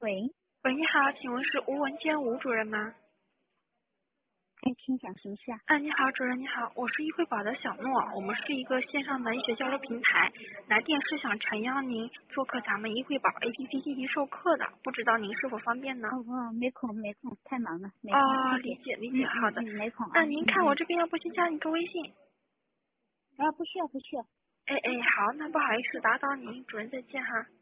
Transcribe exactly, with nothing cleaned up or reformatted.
喂， 喂，你好，请问是吴文坚吴主任吗？ 哎，请讲什么事啊？ 啊，你好，主任你好，我是易惠宝的小诺，我们是一个线上的医学交流平台，来电是想诚邀您做客咱们易惠宝 A P P 进行授课的，不知道您是否方便呢？ 哦哦，没空没空，太忙了，没空， 哦， 谢谢。 理解理解， 嗯好的。 嗯嗯，没空啊。 那您嗯嗯。 看我这边要不先加你个微信？ 啊，不需要不需要。 哎哎，好，那不好意思打扰您，主任再见哈。